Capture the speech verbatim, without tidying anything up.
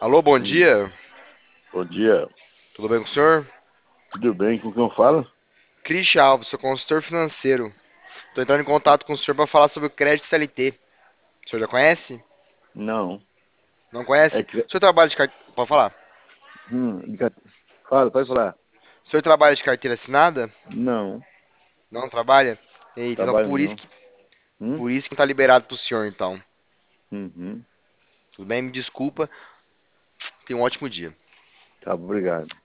Alô, bom Hum, dia. Bom dia. Tudo bem com o senhor? Tudo bem? Com quem eu falo? Cristian Alves, sou consultor financeiro. Estou entrando em contato com o senhor para falar sobre o crédito C L T. O senhor já conhece? Não. Não É conhece? que. O senhor trabalha de carteira... Pode falar. Hum, liga- Fala, pode falar. O senhor trabalha de carteira assinada? Não, Não trabalha? Eita, então trabalho por isso não. que, Hum? por isso que não tá liberado pro senhor, então. Uhum. Tudo bem? Me desculpa. Tenha um ótimo dia. Tá, obrigado.